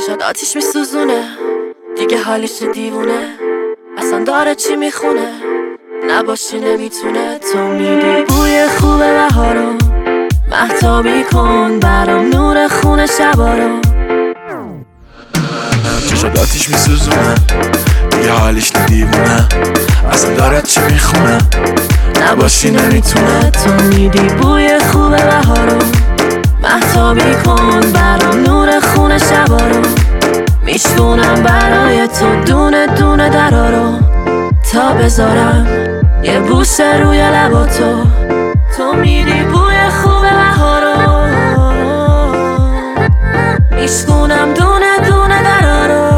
چشات آتیش میسوزونه، دیگه حالیش دیوونه، اصلا داره چی میخونه، نباشی نمیتونه. تو میدی بوی خوب بهارو، مهتابی کن برام نور خونه شبا رو. چشات آتیش میسوزونه، دیگه حالیش دیوونه، اصلا داره چی میخونه، نباشی نمیتونه. تو میدی بوی خوب بهارو، مهتابی کن برام نور خونه شبا رو. میشونم برای تو دونه دونه درا رو، تا بذارم یه بوسه روی لبا تو. تو میدی بوی خوب بهارو، میشونم دونه دونه درا رو.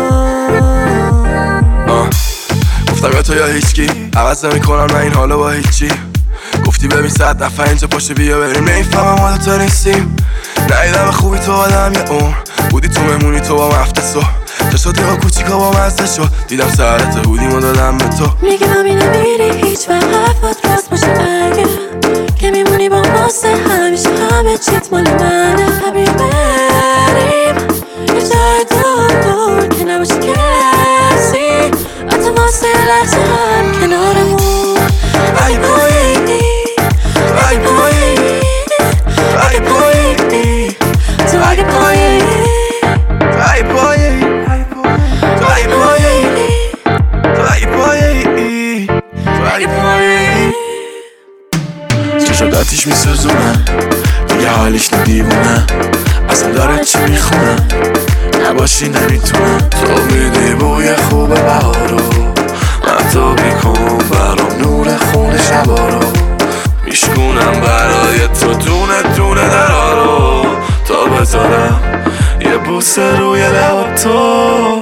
گفتم یا تو یا هیچکی، عوض نمی‌کنم نه این حالو با هیچی. گفتی ببین 100 دفعه اینجا پاشه بیا بریم، نمیفهمم حالا تو نیستیم. ندیدم خوبی تو آدم یه اون بودی، تو مهمونی تو با مفتسو چشات یا کوچیکا با مزده شد، دیدم سرت هودیمو دادم به تو. میگه مامی نمیری هیچ وقت، حرفات راست باشه اگه که میمونی با واسه همیشه، همه چیت مال منه. بیا بریم یه جای دور که نباشه کسی، حتی واسه یه لحظه هم کنارمون. اگه پایینی اگه پایینی اگه پایینی تو اگه پایینی ای پایی تو ای پایی تو ای پایی تو ای پایی. چشات آتیش میسوزونه، دیگه حالیش دیوونه، اصلا داره چی میخونه، نباشی نمیتونه. تو میدی بوی خوب بهارو، مهتابی کن برام نور خونه شبا رو. میشکونم برای تو دونه دونه درا رو، تا بذارم یه بوسه روی لب تو.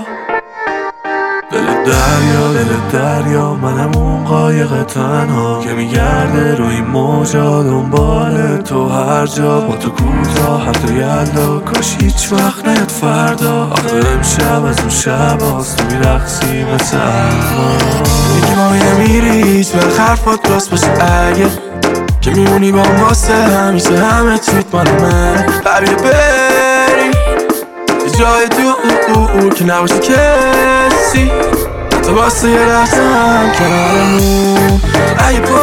دل دریا منم اون قایق تنها که میگرده روی موجا دنبال تو هر جا. با تو کوتاه حتی یلدا، کاش هیچ وقت نیاد فردا. آخه امشب از اون شب هاست، تو میرقصی مثل الان. میگی مامی نمیری هیچ وقت، حرفات راست باشه اگه که میمونی با هم واسه همیشه، همه چیت مال من. بیا بریم یه جای دور که نباشه کسی، تو واسه یه لحظه هم کنارمون.